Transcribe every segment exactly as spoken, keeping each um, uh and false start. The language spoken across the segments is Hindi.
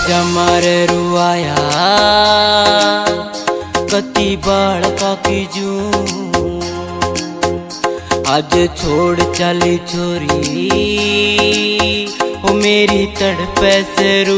जमर रुआया कति बाल का कीजू आज छोड़ चली छोरी ओ मेरी तड़पे से रू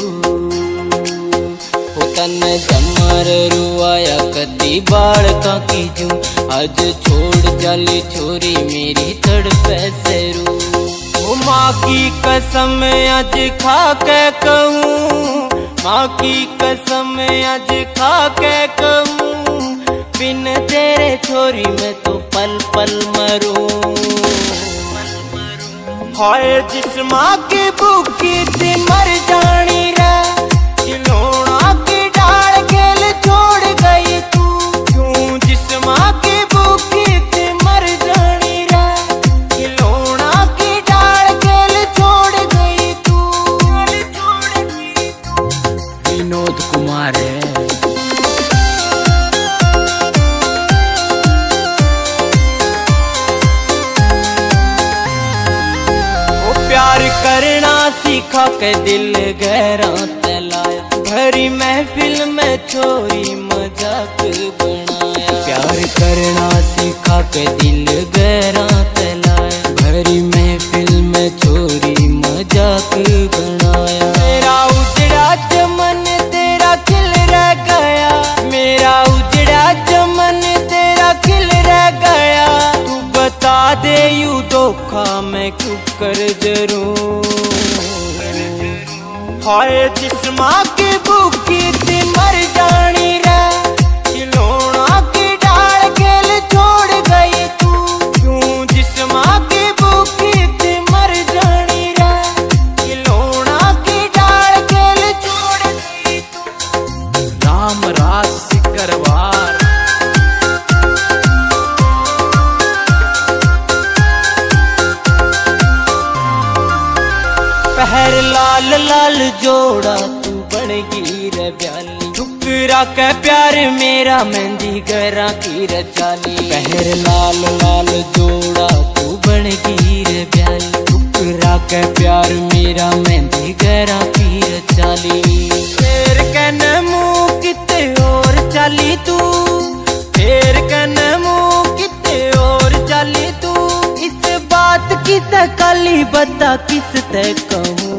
ओ तन जमर रुआया कति बाल का कीजू आज छोड़ चली छोरी मेरी तड़पे से रू माँ की कसम आज खा के कहूँ माँ की कसम आज खा के कहूँ बिन तेरे छोरी में तो पल पल मरूं। हाय जिस माँ की भूखी थी मर जानी रे खिलौना की डाल खेल छोड़ गई तू क्यों जिस माँ की भूखी थी मर जानी रे खिलौना की डाल खेल छोड़ गई तू विनोद कुमार है। प्यार करना सीखा के दिल गहरा तलाया भरी महफिल में छोरी मजाक बनाया। प्यार करना सीखा के दिल गहरा तलाया भरी महफिल में छोरी मजाक बनाया। मेरा उजड़ा चमन तेरा खिल रह गया मेरा उजड़ा चमन तेरा खिल रह गया तू बता दे यू धोखा मैं क्यों कर जरूं। हाय जिस माँ की भूखी थी मर जानी रे खिलौना की डाल खेल छोड़ गई तू क्यों जिस माँ की भूखी थी मर जानी रे खिलौना की डाल खेल छोड़ गई तू। राम राज सिकरवार पहर लाल लाल जोड़ा तू बनेगी रे ब्याली ठुकरा के प्यार मेरा मेहंदी गरा की रचाली। पहर लाल लाल जोड़ा तू बनेगी रे ब्याली ठुकरा के प्यार मेरा मेहंदी गरा की रचाली। फेर कन मुँह किते और चाली तू फेर कन मुँह किते और चाली तू इस बात की तकाली बता किस ते कहूँ।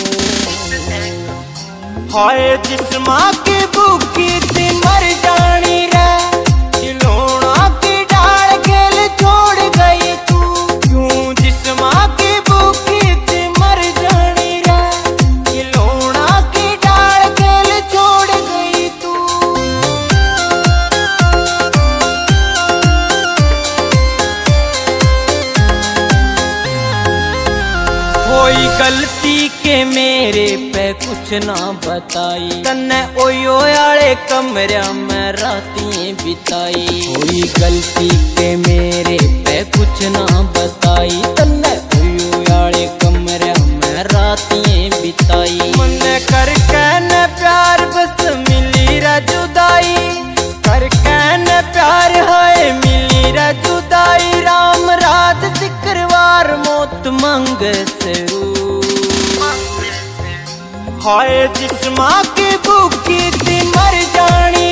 हाय जिस माँ की भूखी थी मर जानी रे खिलौना की डाल खेल छोड़ गई तू क्यों जिस माँ की भूखी थी मर जानी रे खिलौना की डाल खेल छोड़ गई तू। कोई गलती के मेरे पे कुछ ना बताई तन्ने ओयो आले कमरा में रातें बिताई। कोई गलती के मेरे पे कुछ ना बताई तन्ने ओयो आले कमरा में रातें बिताई। मन कर कहन प्यार बस मिली रा जुदाई कर कहन प्यार है मिली रा जुदाई। राम रात सिकरवार मौत मंग से हाय जिस माँ की भूखी थी मर जानी